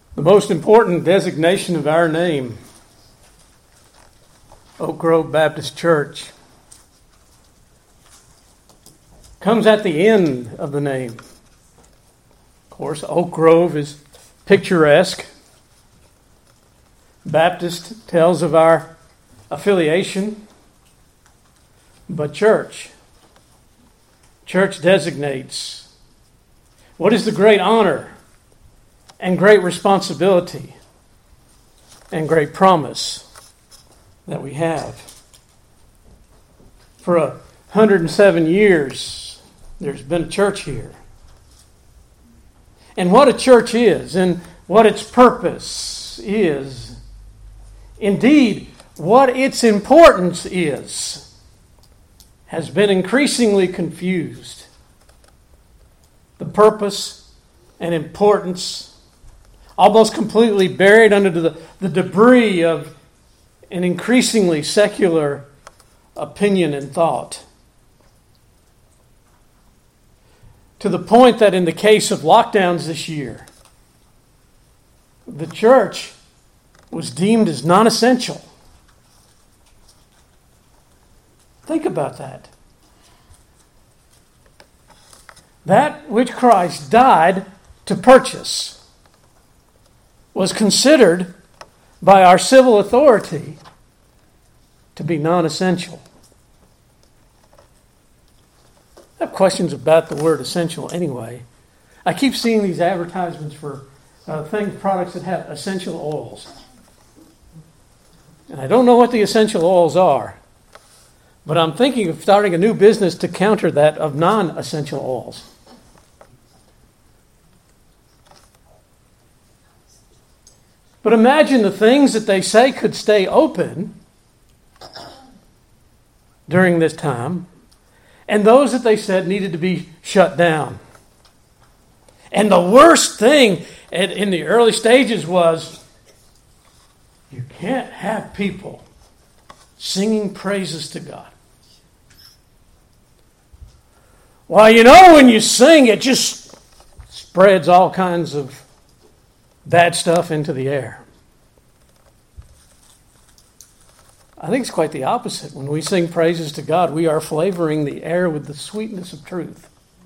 The most important designation of our name, Oak Grove Baptist Church, comes at the end of the name. Of course, Oak Grove is picturesque. Baptist tells of our affiliation. But church designates what is the great honor and great responsibility and great promise that we have. For 107 years, there's been a church here. And what a church is, and what its purpose is, indeed, what its importance is, has been increasingly confused. The purpose and importance almost completely buried under the debris of an increasingly secular opinion and thought. To the point that in the case of lockdowns this year, the church was deemed as non-essential. Think about that. That which Christ died to purchase was considered by our civil authority to be non-essential. I have questions about the word essential anyway. I keep seeing these advertisements for products that have essential oils. And I don't know what the essential oils are. But I'm thinking of starting a new business to counter that of non-essential oils. But imagine the things that they say could stay open during this time, and those that they said needed to be shut down. And the worst thing in the early stages was you can't have people singing praises to God. Well, when you sing, it just spreads all kinds of bad stuff into the air. I think it's quite the opposite. When we sing praises to God, we are flavoring the air with the sweetness of truth.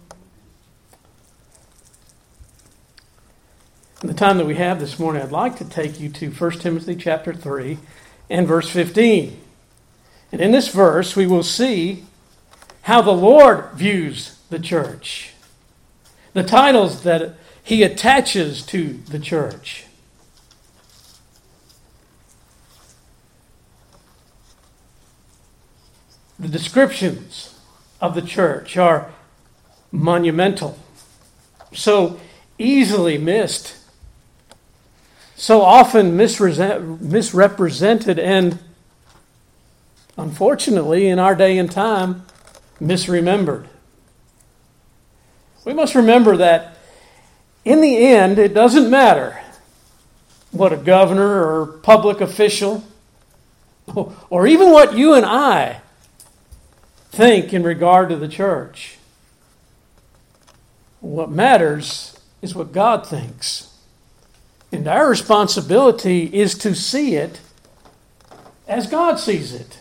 In the time that we have this morning, I'd like to take you to 1 Timothy chapter 3 and verse 15. And in this verse, we will see how the Lord views the church, the titles that He attaches to the church. The descriptions of the church are monumental, so easily missed, so often misrepresented, and unfortunately, in our day and time, misremembered. We must remember that in the end, it doesn't matter what a governor or public official, or even what you and I think in regard to the church. What matters is what God thinks. And our responsibility is to see it as God sees it.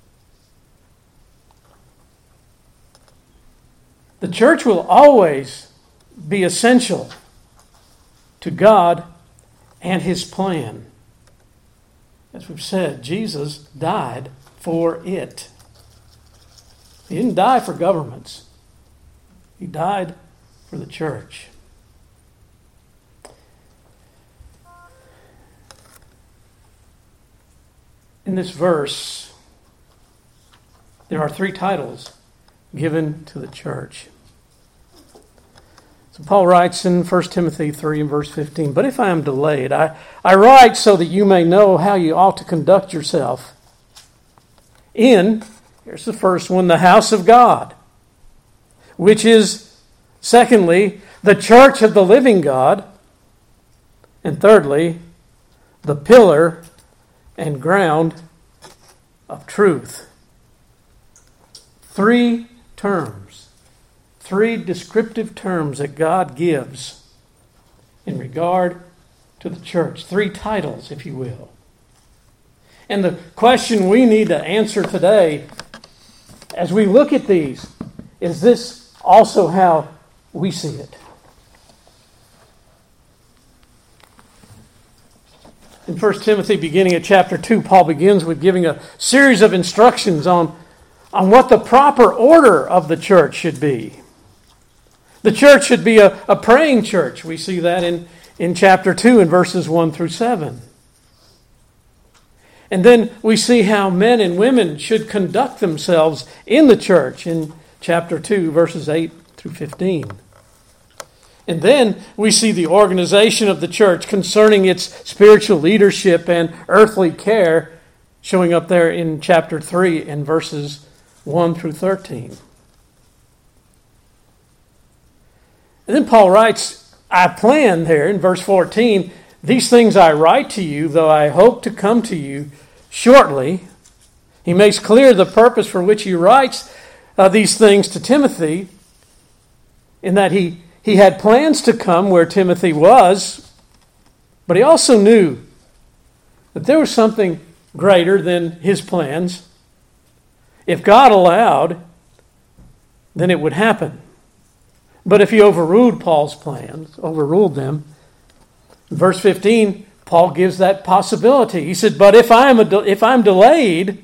The church will always be essential to God and His plan. As we've said, Jesus died for it. He didn't die for governments. He died for the church. In this verse, there are 3 titles given to the church. So Paul writes in 1 Timothy 3 and verse 15, "But if I am delayed, I write so that you may know how you ought to conduct yourself in," here's the first one, "the house of God, which is, secondly, the church of the living God, and thirdly, the pillar and ground of truth." 3 terms, 3 descriptive terms that God gives in regard to the church. 3 titles, if you will. And the question we need to answer today, as we look at these, is this also how we see it? In 1 Timothy, beginning at chapter 2, Paul begins with giving a series of instructions on what the proper order of the church should be. The church should be a praying church. We see that in chapter 2 in verses 1 through 7. And then we see how men and women should conduct themselves in the church in chapter 2, verses 8 through 15. And then we see the organization of the church concerning its spiritual leadership and earthly care showing up there in chapter 3 and verses 1 through 13. And then Paul writes, I plan there in verse 14, these things I write to you, though I hope to come to you shortly. He makes clear the purpose for which he writes these things to Timothy, in that he had plans to come where Timothy was, but he also knew that there was something greater than his plans. If God allowed, then it would happen. But if he overruled Paul's plans, overruled them, in verse 15, Paul gives that possibility. He said, but if I'm delayed,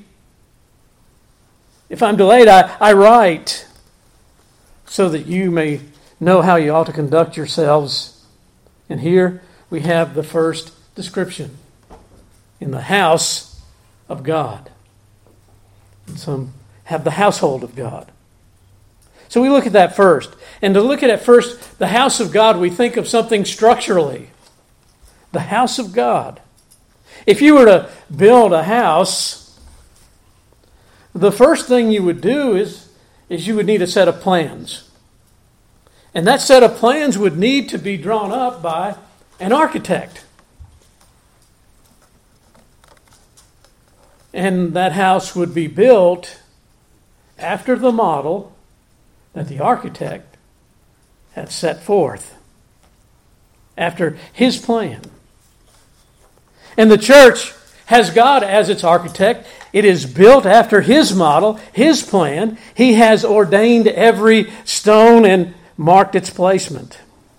I write so that you may know how you ought to conduct yourselves. And here we have the first description, in the house of God. And some have the household of God. So we look at that first. And to look at first the house of God, we think of something structurally. The house of God. If you were to build a house, the first thing you would do is you would need a set of plans. And that set of plans would need to be drawn up by an architect. And that house would be built after the model that the architect had set forth, after his plan. And the church has God as its architect. It is built after his model, his plan. He has ordained every stone and marked its placement.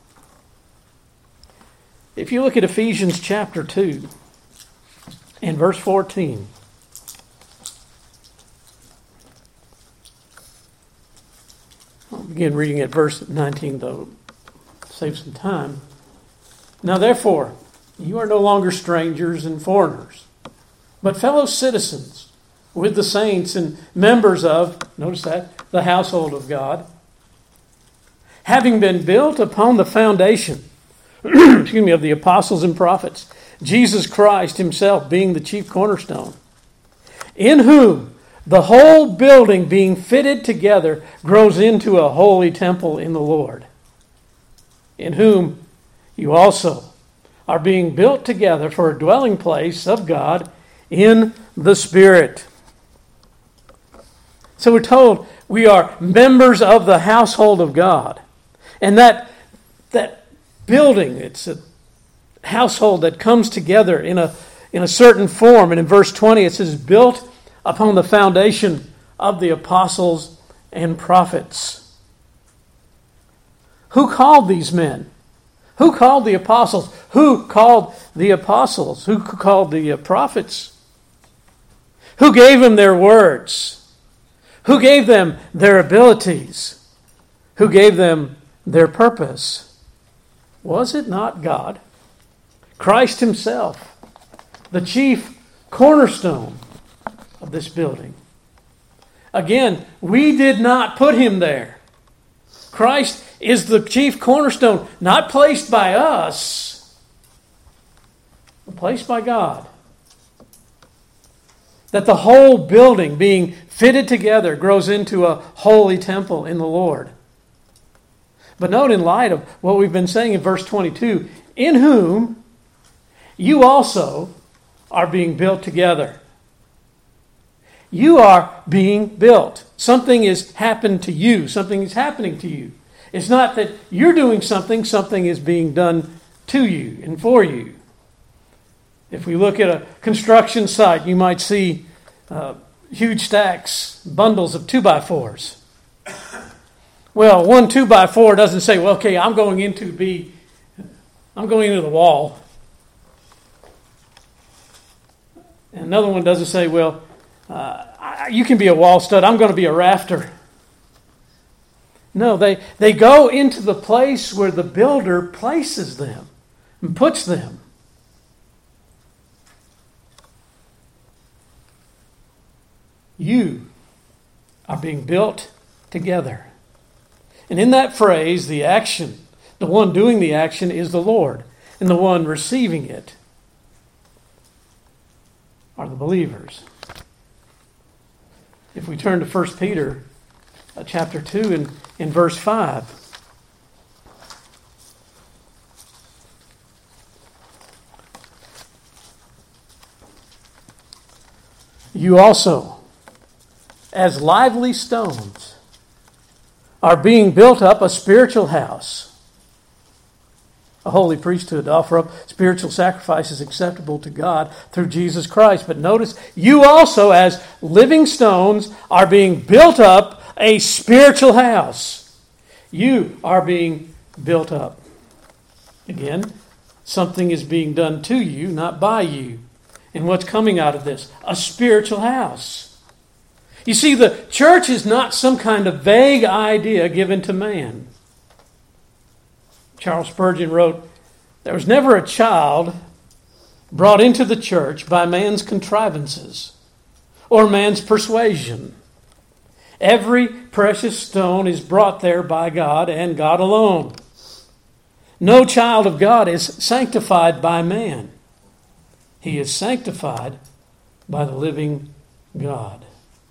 If you look at Ephesians chapter 2 and verse 14, I'll begin reading at verse 19, though, to save some time. Now, therefore, you are no longer strangers and foreigners, but fellow citizens with the saints and members of, notice that, the household of God, having been built upon the foundation of the apostles and prophets, Jesus Christ himself being the chief cornerstone, in whom the whole building being fitted together grows into a holy temple in the Lord, in whom you also are being built together for a dwelling place of God in the Spirit. So we're told we are members of the household of God. And that building, it's a household that comes together in a certain form. And in verse 20 it says, built upon the foundation of the apostles and prophets. Who called these men? Who called the apostles? Who called the apostles? Who called the prophets? Who gave them their words? Who gave them their abilities? Who gave them their purpose? Was it not God? Christ himself, the chief cornerstone of this building. Again, we did not put him there. Christ is the chief cornerstone, not placed by us, but placed by God. That the whole building being fitted together grows into a holy temple in the Lord. But note, in light of what we've been saying in verse 22, in whom you also are being built together. You are being built. Something has happened to you. Something is happening to you. It's not that you're doing something. Something is being done to you and for you. If we look at a construction site, you might see huge stacks, bundles of 2x4s. Well, one 2x4 doesn't say, well, okay, I'm going into the wall. And another one doesn't say, well, you can be a wall stud, I'm going to be a rafter. No, they go into the place where the builder places them and puts them. You are being built together. And in that phrase, the action, the one doing the action is the Lord, and the one receiving it are the believers. If we turn to 1 Peter chapter 2 in verse 5. You also, as lively stones, are being built up a spiritual house, a holy priesthood, to offer up spiritual sacrifices acceptable to God through Jesus Christ. But notice, you also, as living stones, are being built up a spiritual house. You are being built up. Again, something is being done to you, not by you. And what's coming out of this? A spiritual house. You see, the church is not some kind of vague idea given to man. Charles Spurgeon wrote, there was never a child brought into the church by man's contrivances or man's persuasion. Every precious stone is brought there by God and God alone. No child of God is sanctified by man. He is sanctified by the living God.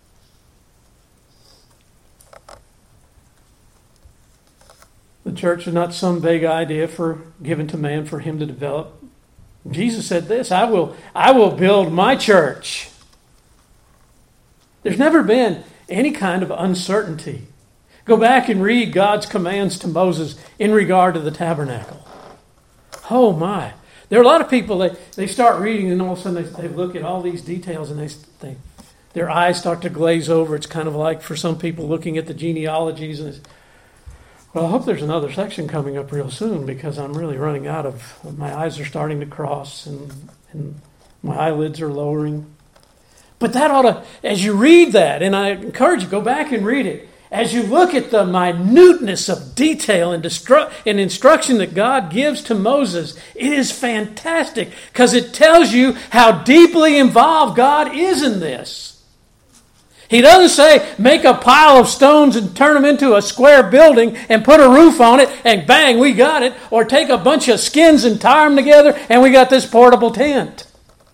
The church is not some vague idea given to man for him to develop. Jesus said this, I will build my church. There's never been any kind of uncertainty. Go back and read God's commands to Moses in regard to the tabernacle. Oh my. There are a lot of people, they start reading and all of a sudden they look at all these details and their eyes start to glaze over. It's kind of like for some people looking at the genealogies. And well, I hope there's another section coming up real soon because I'm really running out of, my eyes are starting to cross and my eyelids are lowering. But that ought to, as you read that, and I encourage you, go back and read it. As you look at the minuteness of detail and instruction that God gives to Moses, it is fantastic because it tells you how deeply involved God is in this. He doesn't say, make a pile of stones and turn them into a square building and put a roof on it and bang, we got it. Or take a bunch of skins and tie them together and we got this portable tent.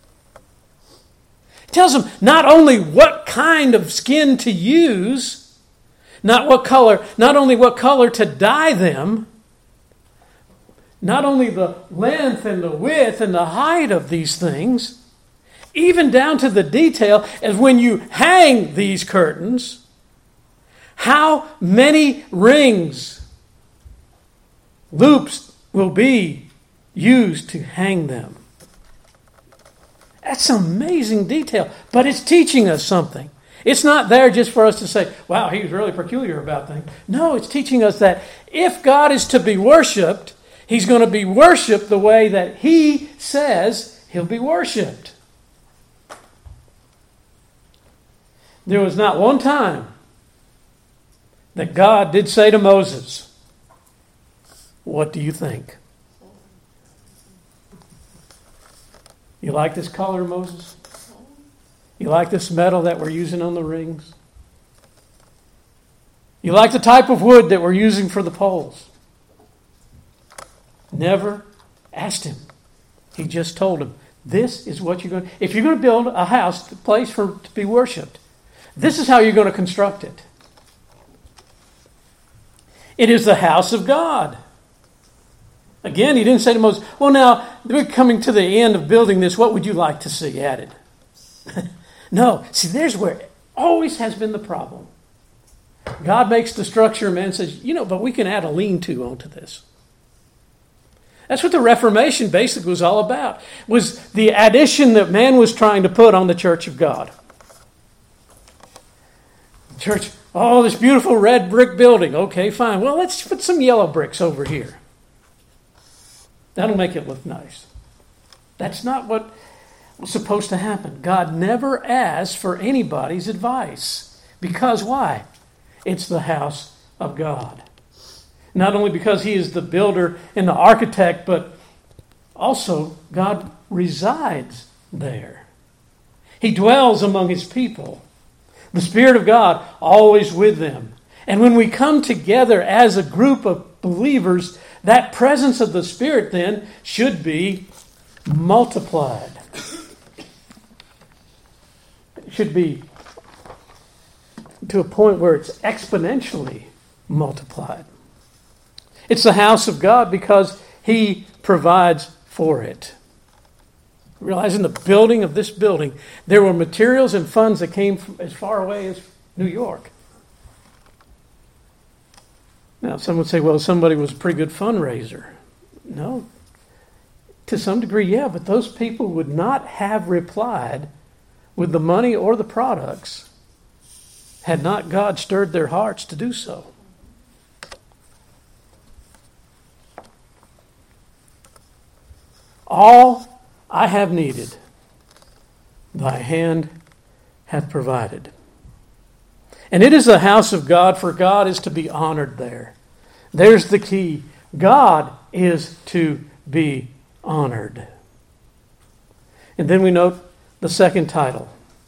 It tells them not only what kind of skin to use, not only what color to dye them, not only the length and the width and the height of these things, even down to the detail as when you hang these curtains, how many rings, loops will be used to hang them. That's amazing detail, but it's teaching us something. It's not there just for us to say, wow, he's really peculiar about things. No, it's teaching us that if God is to be worshipped, he's going to be worshipped the way that he says he'll be worshipped. There was not one time that God did say to Moses, what do you think? You like this color, Moses? You like this metal that we're using on the rings? You like the type of wood that we're using for the poles? Never asked him. He just told him, this is what you're going to... If you're going to build a house, a place to be worshipped, this is how you're going to construct it. It is the house of God. Again, he didn't say to Moses, well, now, we're coming to the end of building this. What would you like to see added? No. See, there's where it always has been the problem. God makes the structure, and man says, but we can add a lean-to onto this. That's what the Reformation basically was all about, was the addition that man was trying to put on the church of God. Church, oh, this beautiful red brick building. Okay, fine. Well, let's put some yellow bricks over here. That'll make it look nice. That's not what was supposed to happen. God never asks for anybody's advice. Because why? It's the house of God. Not only because He is the builder and the architect, but also God resides there. He dwells among His people. The Spirit of God always with them. And when we come together as a group of believers, that presence of the Spirit then should be multiplied. It should be to a point where it's exponentially multiplied. It's the house of God because He provides for it. Realize in the building of this building, there were materials and funds that came from as far away as New York. Now, some would say, well, somebody was a pretty good fundraiser. No. To some degree, yeah, but those people would not have replied with the money or the products had not God stirred their hearts to do so. All I have needed, thy hand hath provided. And it is the house of God, for God is to be honored there. There's the key. God is to be honored. And then we note the second title.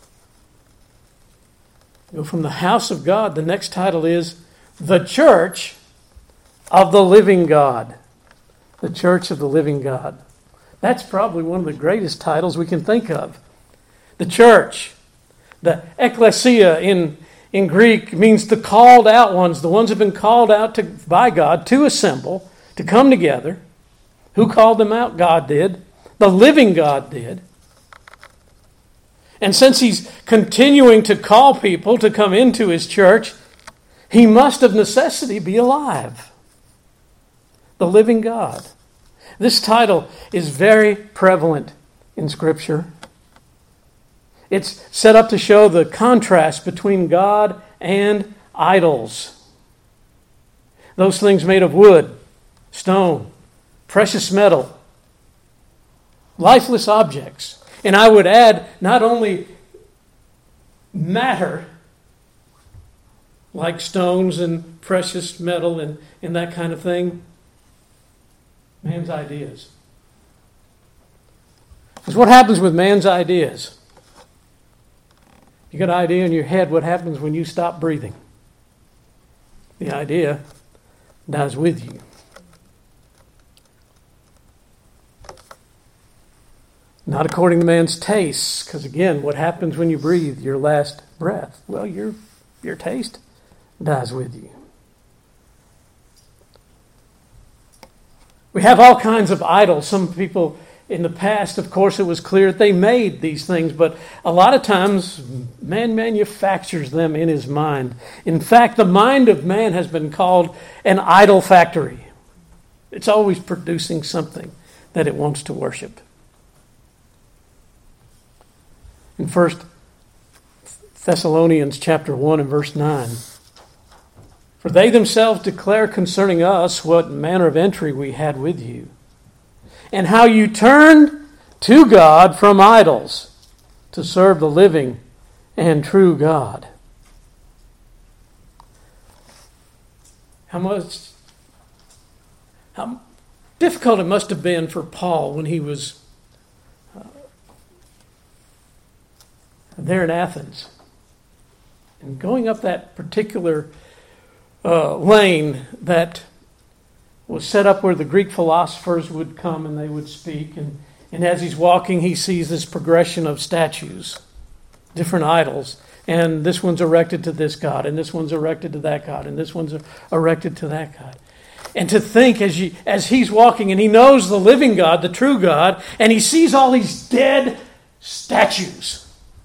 Go from the house of God. The next title is the church of the living God. The church of the living God. That's probably one of the greatest titles we can think of. The church, the ecclesia in Greek means the called out ones, the ones who have been called out by God to assemble, to come together. Who called them out? God did. The living God did. And since He's continuing to call people to come into His church, He must of necessity be alive. The living God. This title is very prevalent in Scripture. It's set up to show the contrast between God and idols. Those things made of wood, stone, precious metal, lifeless objects. And I would add, not only matter, like stones and precious metal and that kind of thing, man's ideas. Because what happens with man's ideas? You got an idea in your head, what happens when you stop breathing? The idea dies with you. Not according to man's tastes, because again, what happens when you breathe your last breath? Well, your taste dies with you. We have all kinds of idols. Some people in the past, of course, it was clear that they made these things, but a lot of times man manufactures them in his mind. In fact, the mind of man has been called an idol factory. It's always producing something that it wants to worship. In 1 Thessalonians chapter 1 and verse 9, for they themselves declare concerning us what manner of entry we had with you, and how you turned to God from idols to serve the living and true God. How difficult it must have been for Paul when he was there in Athens, and going up that particular lane that was set up where the Greek philosophers would come and they would speak. And as he's walking, he sees this progression of statues, different idols. And this one's erected to this god, and this one's erected to that god, and this one's erected to that god. And to think as he's walking and he knows the living God, the true God, and he sees all these dead statues.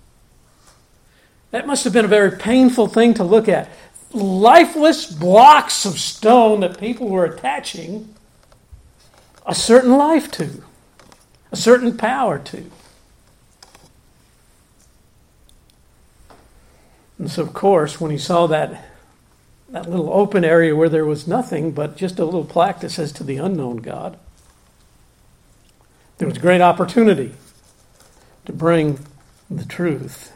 That must have been a very painful thing to look at. Lifeless blocks of stone that people were attaching a certain life to, a certain power to. And so, of course, when he saw that little open area where there was nothing but just a little plaque that says, "To the unknown God," there was great opportunity to bring the truth.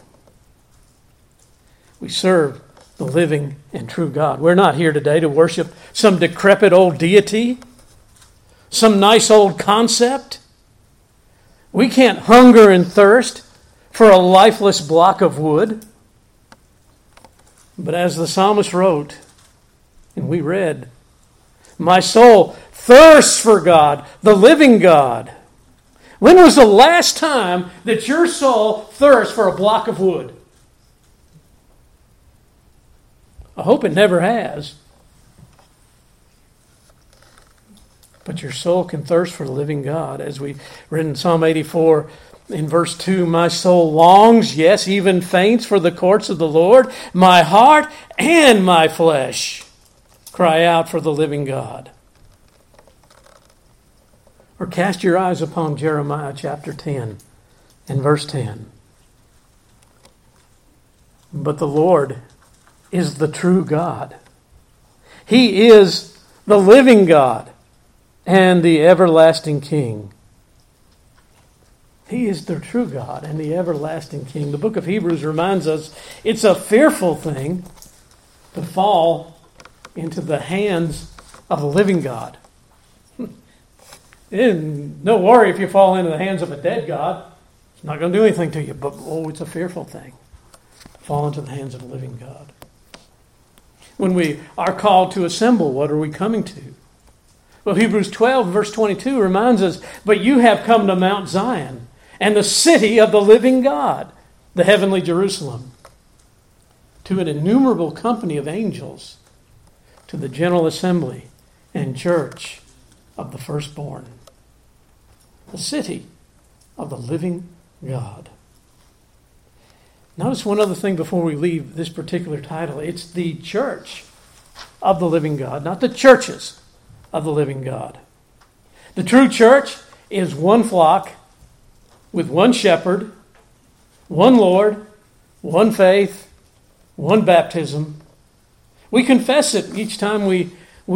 We serve the living and true God. We're not here today to worship some decrepit old deity, some nice old concept. We can't hunger and thirst for a lifeless block of wood. But as the psalmist wrote, and we read, "My soul thirsts for God, the living God." When was the last time that your soul thirsts for a block of wood? I hope it never has. But your soul can thirst for the living God. As we read in Psalm 84 in verse 2, "My soul longs, yes, even faints for the courts of the Lord. My heart and my flesh cry out for the living God." Or cast your eyes upon Jeremiah chapter 10 and verse 10. "But the Lord is the true God. He is the living God and the everlasting King." He is the true God and the everlasting King. The book of Hebrews reminds us it's a fearful thing to fall into the hands of the living God. No worry if you fall into the hands of a dead God. It's not going to do anything to you, but it's a fearful thing to fall into the hands of a living God. When we are called to assemble, what are we coming to? Well, Hebrews 12, verse 22 reminds us, "But you have come to Mount Zion and the city of the living God, the heavenly Jerusalem, to an innumerable company of angels, to the general assembly and church of the firstborn." The city of the living God. Notice one other thing before we leave this particular title. It's the church of the living God, not the churches of the living God. The true church is one flock with one shepherd, one Lord, one faith, one baptism. We confess it each time we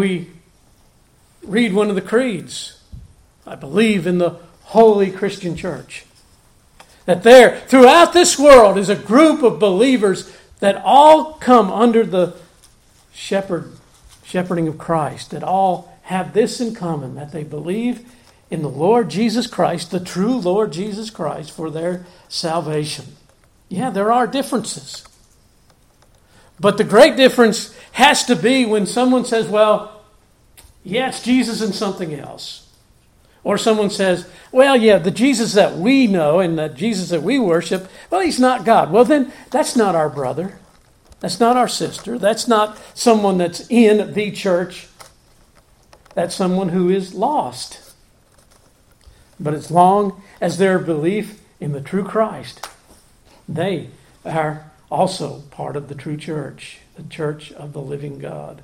read one of the creeds. I believe in the holy Christian church. That there, throughout this world, is a group of believers that all come under the shepherding of Christ, that all have this in common, that they believe in the Lord Jesus Christ, the true Lord Jesus Christ, for their salvation. Yeah, there are differences. But the great difference has to be when someone says, "Well, yeah, it's Jesus and something else." Or someone says, "Well, yeah, the Jesus that we know and the Jesus that we worship, well, he's not God." Well, then that's not our brother. That's not our sister. That's not someone that's in the church. That's someone who is lost. But as long as their belief in the true Christ, they are also part of the true church, the church of the living God.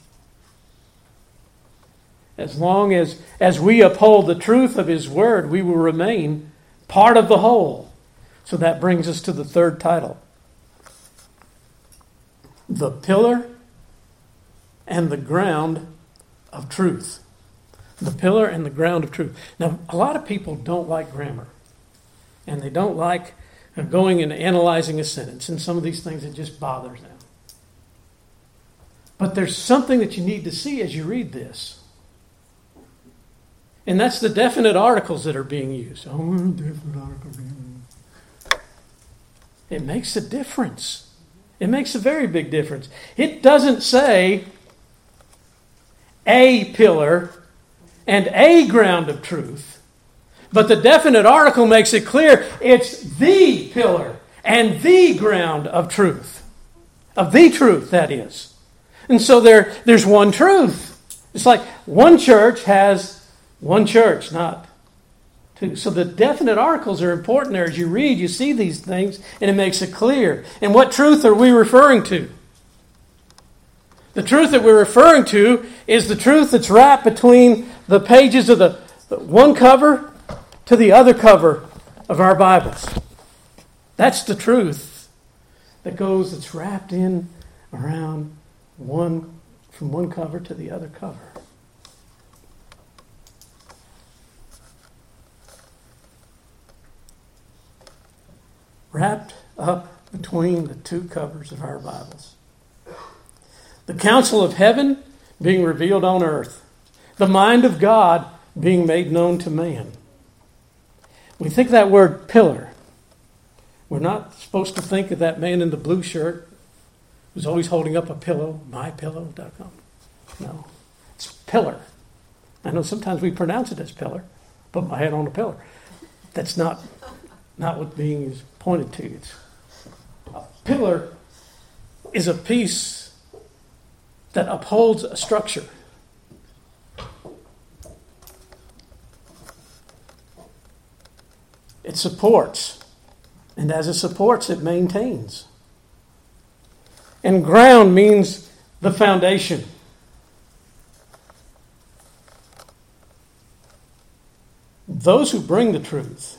As long as we uphold the truth of His Word, we will remain part of the whole. So that brings us to the third title. The pillar and the ground of truth. The pillar and the ground of truth. Now, a lot of people don't like grammar. And they don't like going and analyzing a sentence. And some of these things, it just bothers them. But there's something that you need to see as you read this. And that's the definite articles that are being used. Oh, definite article. It makes a difference. It makes a very big difference. It doesn't say a pillar and a ground of truth. But the definite article makes it clear it's the pillar and the ground of truth. Of the truth, that is. And so there's one truth. It's like one church has one church, not two. So the definite articles are important there. As you read, you see these things, and it makes it clear. And what truth are we referring to? The truth that we're referring to is the truth that's wrapped between the pages of the one cover to the other cover of our Bibles. That's the truth that's wrapped in around from one cover to the other cover. Wrapped up between the two covers of our Bibles. The counsel of heaven being revealed on earth. The mind of God being made known to man. We think of that word pillar. We're not supposed to think of that man in the blue shirt who's always holding up a pillow, mypillow.com. No, it's pillar. I know sometimes we pronounce it as pillar. Put my head on a pillar. That's not what being is pointed to. A pillar is a piece that upholds a structure. It supports. And as it supports, it maintains. And ground means the foundation. Those who bring the truth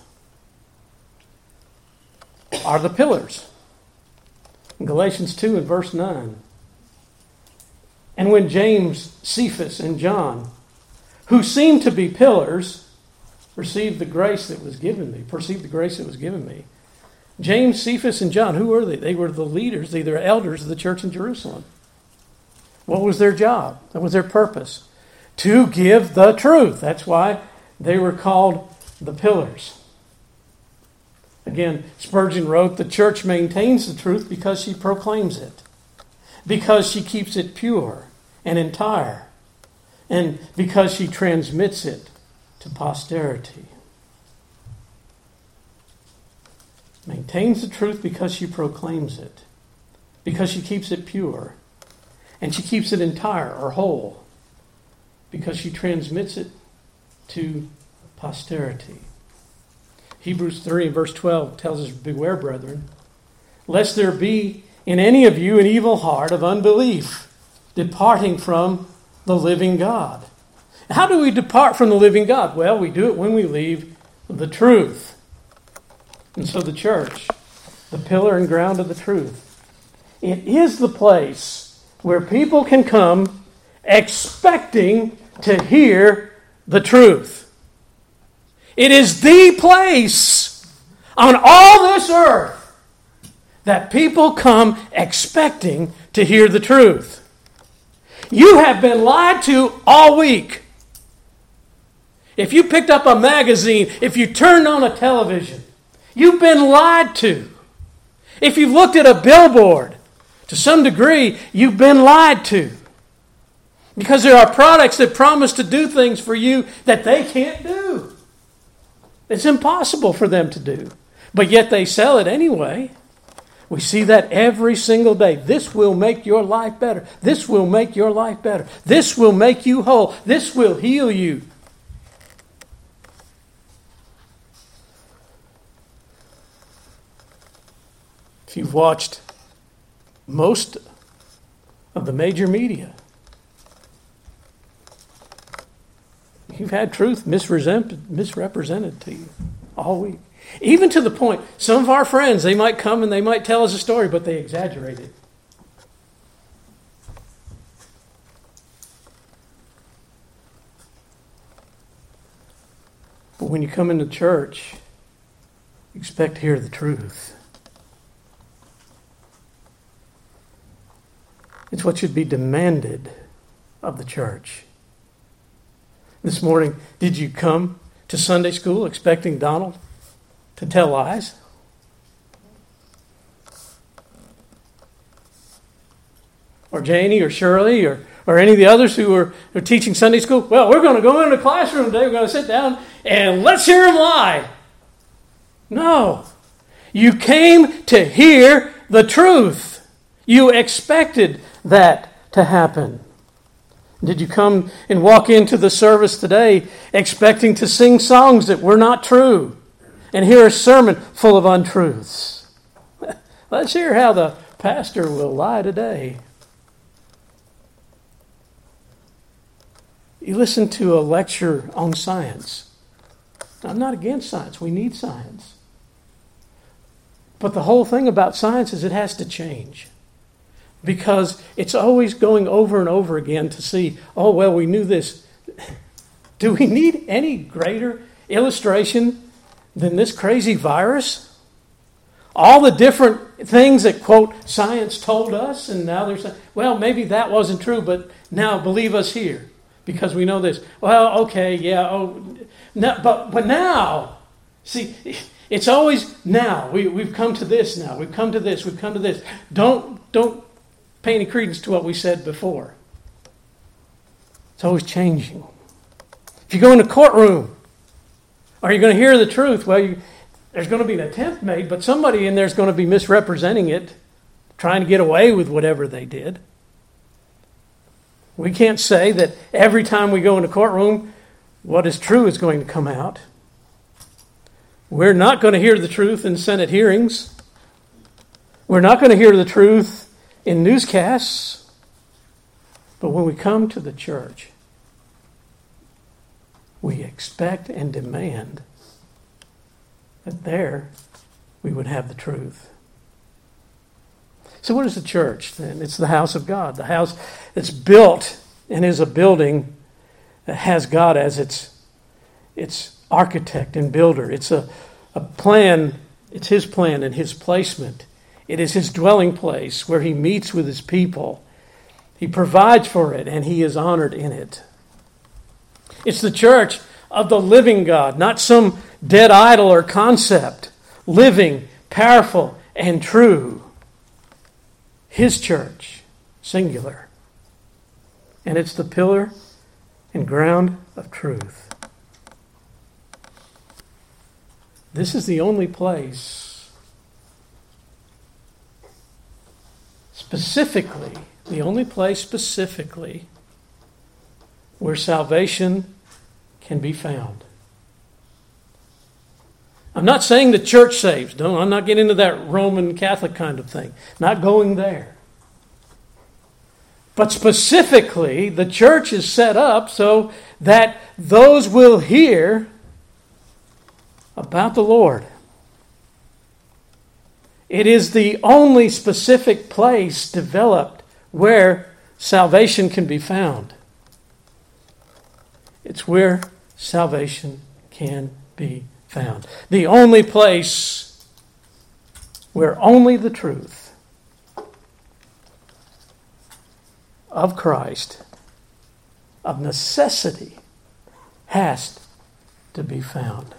are the pillars. In Galatians 2 and verse 9. And when James, Cephas, and John, who seemed to be pillars, perceived the grace that was given me. James, Cephas, and John, who were they? They were the leaders, they were elders of the church in Jerusalem. What was their job? That was their purpose. To give the truth. That's why they were called the pillars. Again, Spurgeon wrote, the church maintains the truth because she proclaims it. Because she keeps it pure and entire. And because she transmits it to posterity. Maintains the truth because she proclaims it. Because she keeps it pure. And she keeps it entire or whole. Because she transmits it to posterity. Hebrews 3 and verse 12 tells us, beware, brethren, lest there be in any of you an evil heart of unbelief, departing from the living God. How do we depart from the living God? Well, we do it when we leave the truth. And so the church, the pillar and ground of the truth, it is the place where people can come expecting to hear the truth. It is the place on all this earth that people come expecting to hear the truth. You have been lied to all week. If you picked up a magazine, if you turned on a television, you've been lied to. If you've looked at a billboard, to some degree, you've been lied to. Because there are products that promise to do things for you that they can't do. It's impossible for them to do. But yet they sell it anyway. We see that every single day. This will make your life better. This will make your life better. This will make you whole. This will heal you. If you've watched most of the major media, you've had truth misrepresented to you all week. Even to the point, some of our friends, they might come and they might tell us a story, but they exaggerate it. But when you come into church, expect to hear the truth. It's what should be demanded of the church. This morning, did you come to Sunday school expecting Donald to tell lies? Or Janie or Shirley or any of the others who are teaching Sunday school? Well, we're going to go into the classroom today. We're going to sit down and let's hear them lie. No. You came to hear the truth. You expected that to happen. Did you come and walk into the service today expecting to sing songs that were not true and hear a sermon full of untruths? Let's hear how the pastor will lie today. You listen to a lecture on science. I'm not against science. We need science. But the whole thing about science is it has to change. Because it's always going over and over again to see, oh, well, we knew this. Do we need any greater illustration than this crazy virus? All the different things that, quote, science told us, and now they're saying, well, maybe that wasn't true, but now believe us here because we know this. Well, okay, yeah, no, but now, see, it's always now. We've come to this now. We've come to this. We've come to this. Don't pay any credence to what we said before. It's always changing. If you go in a courtroom, are you going to hear the truth? Well, there's going to be an attempt made, but somebody in there is going to be misrepresenting it, trying to get away with whatever they did. We can't say that every time we go in a courtroom, what is true is going to come out. We're not going to hear the truth in Senate hearings. We're not going to hear the truth in newscasts. But when we come to the church, we expect and demand that there we would have the truth. So what is the church then? It's the house of God, the house that's built and is a building that has God as its architect and builder. It's a plan, it's his plan and his placement. It is his dwelling place where he meets with his people. He provides for it and he is honored in it. It's the church of the living God, not some dead idol or concept. Living, powerful, and true. His church, singular. And it's the pillar and ground of truth. This is the only place specifically where salvation can be found. I'm not saying the church saves. No, I'm not getting into that Roman Catholic kind of thing. Not going there. But specifically, the church is set up so that those will hear about the Lord. It is the only specific place developed where salvation can be found. It's where salvation can be found. The only place where only the truth of Christ, of necessity, has to be found.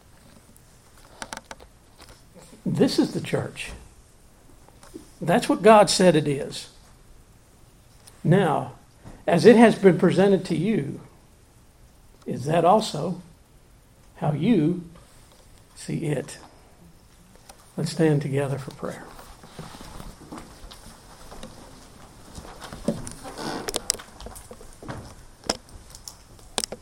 This is the church. That's what God said it is. Now, as it has been presented to you, is that also how you see it? Let's stand together for prayer.